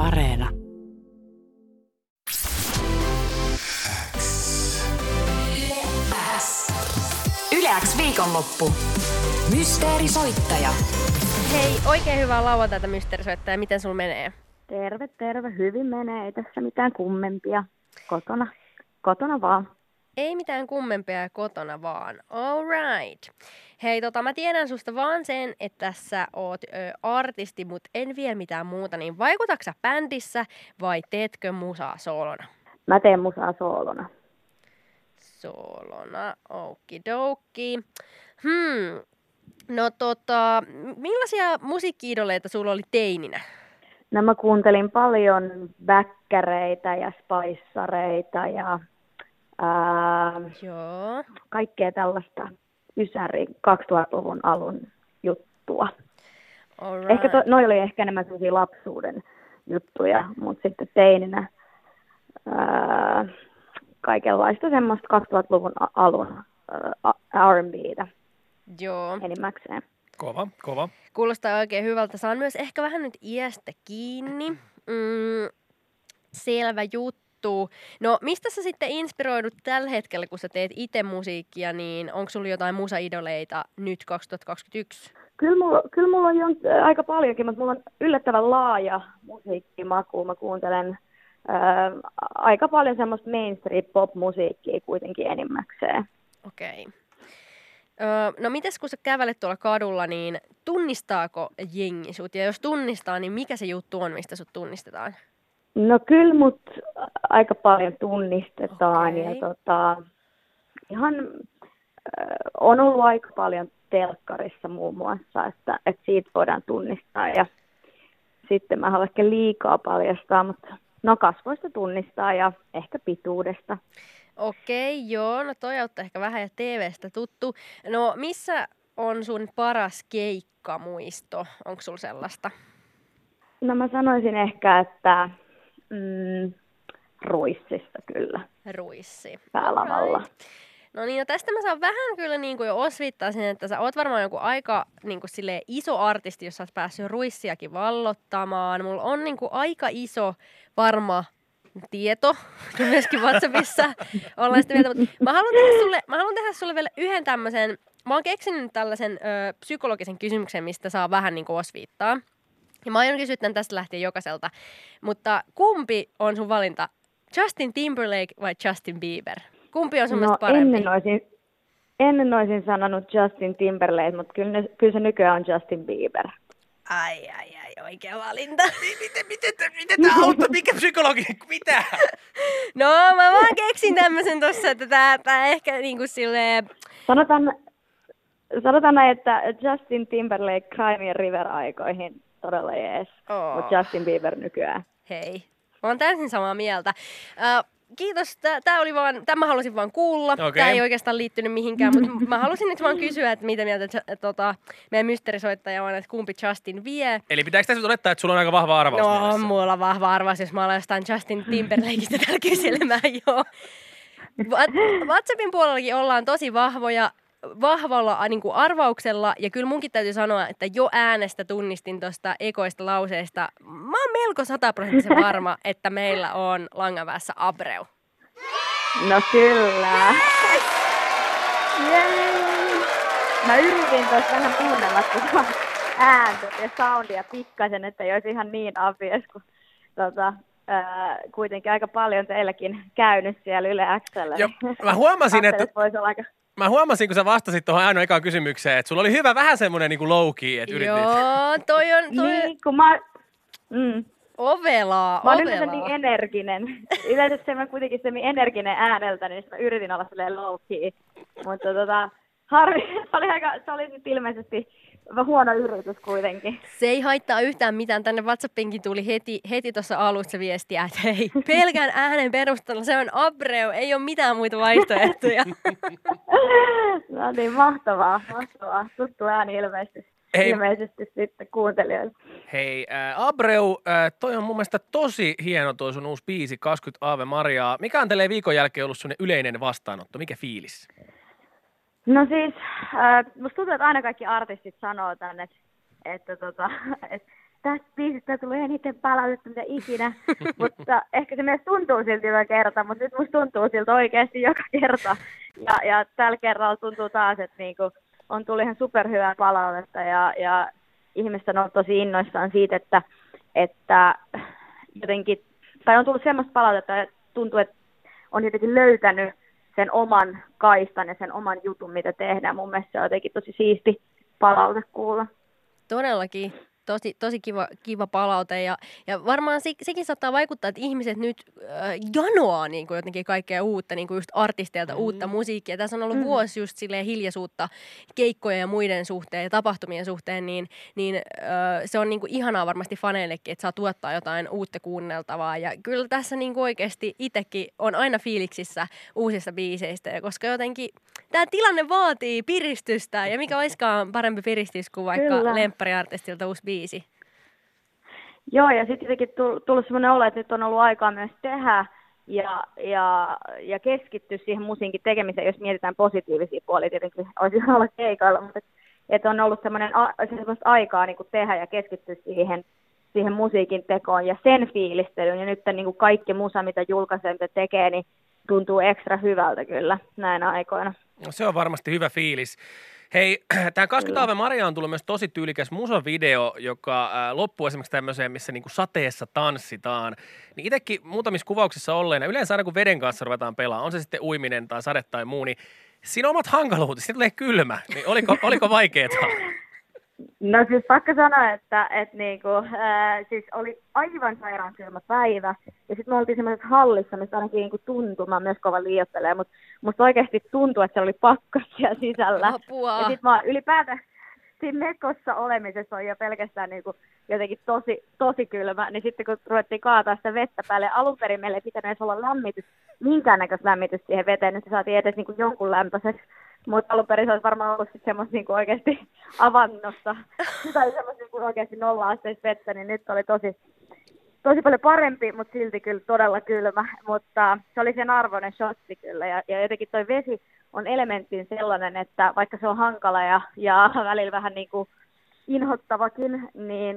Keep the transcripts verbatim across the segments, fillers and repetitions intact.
Areena. Yle X viikonloppu. Mysteerisoittaja. Hei, oikein hyvää lauantaita mysteerisoittaja. Miten sulla menee? Terve, terve. Hyvin menee. Ei tässä mitään kummempia. Kotona. Kotona vaan. Ei mitään kummempia kotona vaan. All right. Hei, tota, mä tiedän susta vaan sen, että sä oot ö, artisti, mutta en vielä mitään muuta. Niin vaikutatko sä bändissä vai teetkö musaa soolona? Mä teen musaa soolona. Soolona, okidoki. Hmm. No tota, millaisia musiikki-idoleita sulla oli teininä? No mä kuuntelin paljon väkkäreitä ja spaissareita ja ää, Joo. kaikkea tällaista ysäri kaksituhattaluvun alun juttua. Alright. Ehkä to, noi oli ehkä enemmän sellaisia lapsuuden juttuja, mutta sitten teininä ää, kaikenlaista semmoista kaksituhattaluvun alun ää, R and B:tä Joo. enimmäkseen. Kova, kova. Kuulostaa oikein hyvältä. Saan myös ehkä vähän nyt iästä kiinni. Mm, selvä juttu. No, mistä sä sitten inspiroidut tällä hetkellä, kun sä teet itse musiikkia, niin onko sulla jotain musaidoleita nyt kaksituhattakaksikymmentäyksi? Kyllä mulla, kyllä mulla on jo, aika paljonkin, mutta mulla on yllättävän laaja musiikkimaku. Mä kuuntelen ää, aika paljon semmoista mainstream pop-musiikkia kuitenkin enimmäkseen. Okei. Öö, no mites kun sä kävelet tuolla kadulla, niin tunnistaako jengi sut? Ja jos tunnistaa, niin mikä se juttu on, mistä sut tunnistetaan? No kyllä mut aika paljon tunnistetaan. Okei. Ja tota, ihan äh, on ollut aika paljon telkkarissa muun muassa, että, että siitä voidaan tunnistaa. Ja sitten mä haluan ehkä liikaa paljastaa, mutta no kasvoista tunnistaa ja ehkä pituudesta. Okei, joo. No toi auttaa ehkä vähän ja T V:stä tuttu. No missä on sun paras keikkamuisto? Onko sulla sellaista? No mä sanoisin ehkä, että mm, Ruissista kyllä, Ruissi. päälavalla. Alright. No niin, no tästä mä saan vähän kyllä niin kuin jo osvittaa sen, että sä oot varmaan joku aika niin kuin silleen iso artisti, jos sä oot päässyt Ruissiakin vallottamaan. Mulla on niin kuin aika iso varma tieto, myöskin WhatsAppissa ollaan sitä mieltä, mutta mä haluan tehdä sulle, mä haluan tehdä sulle vielä yhden tämmöisen, mä oon keksinyt tällaisen ö, psykologisen kysymyksen, mistä saa vähän niin kuin osviittaa. Ja mä aion kysyä tämän tästä lähtien jokaiselta, mutta kumpi on sun valinta, Justin Timberlake vai Justin Bieber? Kumpi on sun No mielestä parempi? ennen olisin, ennen olisin sanonut Justin Timberlake, mutta kyllä, ne, kyllä se nykyään on Justin Bieber. Ai, ai, ai, oikea valinta. Miten, miten, miten tämä auttaa? Mikä psykologi? Mitä? No, mä vaan keksin tämmöisen tossa, että tää, tää ehkä niinku silleen... Sanotaan, sanotaan näin, että Justin Timberlake Crimea River-aikoihin todella jees, Oh. mutta Justin Bieber nykyään. Hei, mä oon täysin samaa mieltä. Uh, kiitos, tää oli vaan, tämän mä halusin vaan kuulla. Okay. Tää ei oikeastaan liittynyt mihinkään, mutta mä halusin nyt vaan kysyä, että mitä mieltä että, tota, meidän mysteerisoittaja on, että kumpi Justin vie. Eli pitääkö tässä olettaa, että sulla on aika vahva arvaus No, mielessä? mulla on vahva arvaus, jos mä olen jostain Justin Timberlakeista täällä kyselemään, joo. WhatsAppin puolellakin ollaan tosi vahvoja. Vahvalla niin kuin arvauksella, ja kyllä munkin täytyy sanoa, että jo äänestä tunnistin tuosta ekoista lauseesta. Mä oon melko sataprosenttisen varma, että meillä on langanpäässä Abreu. No kyllä. Jee. Mä yritin tuossa vähän kuunnella tuota ääntä ja soundia pikkasen, että ei olisi ihan niin obvious, kun tota, ää, kuitenkin aika paljon teilläkin käynyt siellä Yle X:llä. Joo, mä huomasin, että... Voisi olla aika... Mä huomasin, kun sä vastasit tuohon ainoa ekaan kysymykseen, että sulla oli hyvä vähän semmoinen niin kuin low-key, että yritit. Joo, toi on, toi Niin, kun mä... Mm. Ovelaa, Mä oon ovelaa. yleensä niin energinen. Yleensä se mä kuitenkin se energinen ääneltä, niin mä yritin olla silleen low-key. Mutta tota, harvi, se oli, aika, se oli nyt ilmeisesti huono yritys kuitenkin. Se ei haittaa yhtään mitään. Tänne WhatsAppinkin tuli heti, heti tuossa alussa viestiä, että hei, pelkän äänen perusteella se on Abreu, ei ole mitään muita vaihtoehtoja. No niin, mahtavaa, mahtavaa. Tuttu ääni ilmeisesti, Hei. ilmeisesti sitten kuuntelijoille. Hei, äh, Abreu, äh, toi on mun mielestä tosi hieno toi sun uusi biisi, kaksikymmentä Ave Mariaa. Mikä on tälleen viikon jälkeen ollut sun yleinen vastaanotto? Mikä fiilis? No siis, äh, musta tuntuu, että aina kaikki artistit sanoo tänne, että, että, tota, että tästä biisistä tulee eniten palautetta mitä ikinä, mutta ehkä se myös tuntuu siltä joka kerta, mutta nyt musta tuntuu siltä oikeasti joka kerta. Ja, ja tällä kerralla tuntuu taas, että niinku on tullut ihan superhyvää palautetta ja, ja ihmiset on ollut tosi innoissaan siitä, että, että jotenkin, tai on tullut semmoista palautetta, että tuntuu, että on jotenkin löytänyt sen oman kaistan ja sen oman jutun, mitä tehdään. Mun mielestä se on jotenkin tosi siisti palaute kuulla. Todellakin. Tosi, tosi kiva, kiva palaute ja, ja varmaan se, sekin saattaa vaikuttaa, että ihmiset nyt äh, janoaa niin kuin jotenkin kaikkea uutta, niin kuin just artisteilta mm. uutta musiikkia. Tässä on ollut mm. vuosi just silleen hiljaisuutta keikkojen ja muiden suhteen ja tapahtumien suhteen, niin, niin äh, se on niin kuin ihanaa varmasti faneillekin, että saa tuottaa jotain uutta kuunneltavaa. Ja kyllä tässä niin kuin oikeasti itsekin on aina fiiliksissä uusista biiseistä, koska jotenkin tämä tilanne vaatii piristystä ja mikä olisikaan parempi piristys kuin vaikka kyllä. lemppariartistilta uusi biisi. Joo, ja sitten jotenkin tullut sellainen olo, että nyt on ollut aikaa myös tehdä ja, ja, ja keskittyä siihen musiikin tekemiseen, jos mietitään positiivisia puolia. Tietenkin olisi olla keikoilla, mutta että on ollut sellainen sellaista aikaa niin kuin tehdä ja keskittyä siihen, siihen musiikin tekoon ja sen fiilistelyyn. Ja nyt niin kuin kaikki musa, mitä julkaisee, mitä tekee, niin tuntuu ekstra hyvältä kyllä näinä aikoina. No, se on varmasti hyvä fiilis. Hei, tämä kaksikymmentä Ave Maria on tullut myös tosi tyylikäs musavideo, joka äh, loppuu esimerkiksi tämmöiseen, missä niinku sateessa tanssitaan. Niin itsekin muutamissa kuvauksissa olleena, yleensä aina kun veden kanssa ruvetaan pelaamaan, on se sitten uiminen tai sade tai muu, niin siinä on omat hankaluudet, siinä tulee kylmä. Niin oliko, oliko vaikeeta? No siis pakko sanoa, että, että niinku, ää, siis oli aivan sairaan kylmä päivä. Ja sitten me oltiin semmoisessa hallissa, mistä ainakin niinku tuntui, mä myös kova liioittelen, mutta musta oikeasti tuntui, että se oli pakkasia sisällä. Apua. Ja sitten mä ylipäätään siinä mekossa olemisessa on jo pelkästään niinku jotenkin tosi, tosi kylmä. Niin sitten kun ruvettiin kaataa sitä vettä päälle, alun perin meillä ei pitänyt edes olla lämmitys, minkäännäköistä lämmitys siihen veteen, nyt se saatiin edes niinku jonkun lämpöiseksi. Mutta alun perin se olisi varmaan ollut semmoista niinku oikeasti avannossa, tai semmoista niinku oikeasti nolla-asteista vettä, niin nyt oli tosi, tosi paljon parempi, mutta silti kyllä todella kylmä. Mutta se oli sen arvoinen shotti kyllä, ja, ja jotenkin toi vesi on elementtiin sellainen, että vaikka se on hankala ja, ja välillä vähän niinku inhottavakin, niin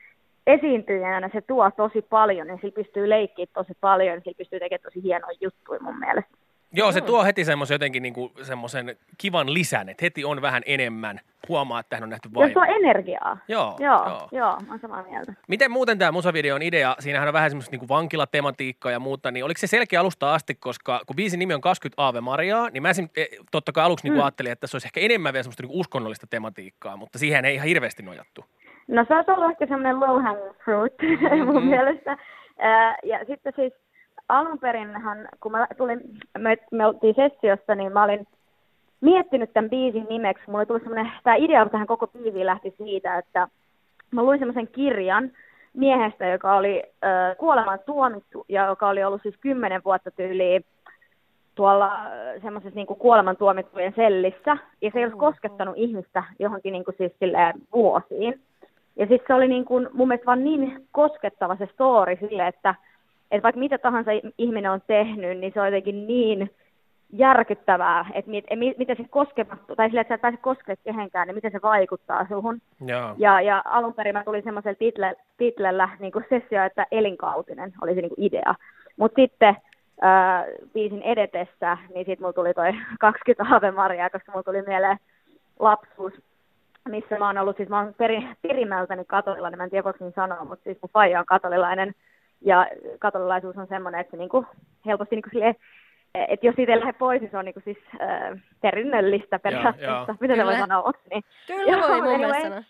esiintyjänä se tuo tosi paljon, ja sillä pystyy leikkiä tosi paljon, ja sillä pystyy tekemään tosi hienoja juttuja mun mielestä. Joo, se tuo heti semmoisen jotenkin niinku semmoisen kivan lisän, että heti on vähän enemmän. Huomaa, että hän on nähty vaivaa. Ja se on energiaa. Joo, joo, joo. joo, mä oon samaa mieltä. Miten muuten tämä musavideon idea, siinähän on vähän semmoista niinku vankilatematiikkaa ja muuta, niin oliko se selkeä alusta asti, koska kun biisin nimi on kaksikymmentä Ave Mariaa, niin mä esim, totta kai aluksi mm. niinku ajattelin, että se olisi ehkä enemmän vielä semmoista niinku uskonnollista tematiikkaa, mutta siihen ei ihan hirveästi nojattu. No se olisi ollut ehkä semmoinen low hanging fruit mun mm-hmm. mielestä. Äh, ja sitten siis alun perinhän, kun mä tulin, me, me oltiin sessiossa, niin mä olin miettinyt tämän biisin nimeksi. Mulla tuli semmoinen, tämä idea tähän koko biisiin lähti siitä, että mä luin semmoisen kirjan miehestä, joka oli äh, kuolemaan tuomittu ja joka oli ollut siis kymmenen vuotta tyyliin tuolla äh, semmoisessa niin kuin kuoleman tuomittujen sellissä. Ja se ei olisi koskettanut ihmistä johonkin niin kuin siis silleen vuosiin. Ja sitten se oli niin kuin, mun mielestä vaan niin koskettava se story sille, että että vaikka mitä tahansa ihminen on tehnyt, niin se on jotenkin niin järkyttävää, että mit, mit, miten se koskemattu, tai sillä, että sä et pääse koskemaan kehenkään, niin miten se vaikuttaa suhun. Joo. Ja, ja alun perin mä tulin semmoisella title, titlellä niin kuin sessio, että elinkautinen oli se niin kuin idea. Mutta sitten äh, biisin edetessä, niin sitten mulla tuli toi kaksikymmentä Ave Mariaa, koska mulla tuli mieleen lapsuus, missä mä oon ollut, siis mä oon peri, perimältäni katolilainen, mä en tiedä voiko niin sanoa, mutta siis mun faija on katolilainen. Ja katolilaisuus on semmoinen, että se niinku helposti niinku silleen, että jos siitä ei lähde pois, niin se on niinku siis äh, perinnöllistä periaatteessa. Mitä se voi sanoa? Niin. Kyllä joo, voi mun mielestä sanoa.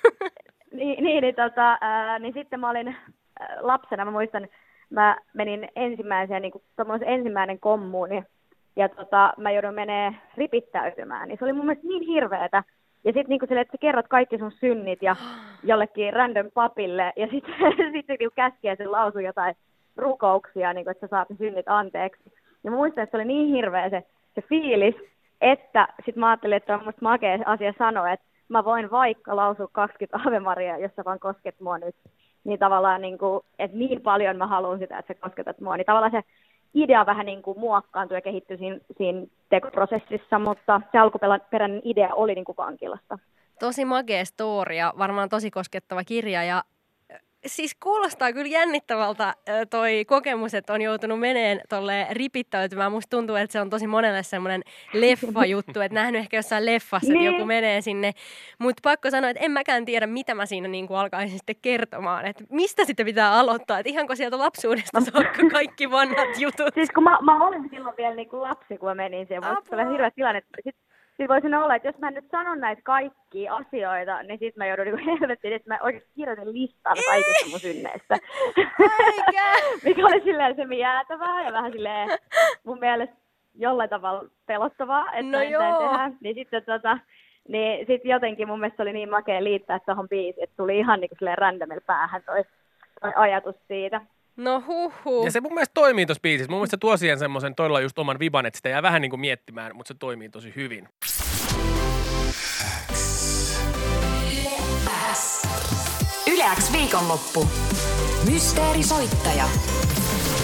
niin, niin, niin, tota, äh, niin sitten mä olin äh, lapsena, mä muistan, mä menin ensimmäiseen, niinku ensimmäinen kommuuni, ja tota, mä joudun menee ripittäytymään. Niin se oli mun mielestä niin hirveetä. Ja sitten niinku silleen, että sä kerrot kaikki sun synnit ja jollekin random papille, ja sitten sit niinku käskee sen lausua jotain rukouksia, niinku, että sä saat ne synnit anteeksi. Ja mä muistan, että se oli niin hirveä se, se fiilis, että sitten mä ajattelin, että on musta makea asia sanoa, että mä voin vaikka lausua kaksikymmentä Ave Mariaa, jos sä vaan kosket mua nyt. Niin tavallaan, niinku, että niin paljon mä haluan sitä, että sä kosketat mua. Niin tavallaan se idea vähän niin kuin muokkaantui ja kehittyi siinä, siinä tekoprosessissa, mutta se alkuperäinen idea oli niin kuin vankilasta. Tosi magea story ja varmaan tosi koskettava kirja. Ja siis kuulostaa kyllä jännittävältä toi kokemus, että on joutunut meneen tolleen ripittäytymään. Musta tuntuu, että se on tosi monelle semmoinen leffa-juttu, että nähnyt ehkä jossain leffassa, että niin. joku menee sinne. Mutta pakko sanoa, että en mäkään tiedä, mitä mä siinä niin kuin alkaisin sitten kertomaan. Että mistä sitten pitää aloittaa? Että ihanko sieltä lapsuudesta saakka kaikki vanhat jutut? Siis kun mä, mä olin silloin vielä niin kuin lapsi, kun mä menin siihen. Musta oli hirveä tilanne. Sitten sit voisin olla, että jos mä nyt sanon näitä kaikkia asioita, niin sit mä joudun niin helvettiin, että mä oikeasti kirjoitin listan kaikista mun synneistä. Mikä oli silleen semmi jäätävää ja vähän silleen mun mielestä jollain tavalla pelottavaa, että no näin tehdään. Niin sitten tota, niin sit jotenkin mun mielestä oli niin makea liittää tuohon biisiin, että tuli ihan niin kuin silleen randomilla päähän toi, toi ajatus siitä. No huhhuh. Ja se mun mielestä toimii tuossa biisissä. Mun mielestä se tuo siihen semmoisen todella just oman viban, että sitä jää vähän niin kuin miettimään, mutta se toimii tosi hyvin. Yle X viikonloppu. Mysteerisoittaja.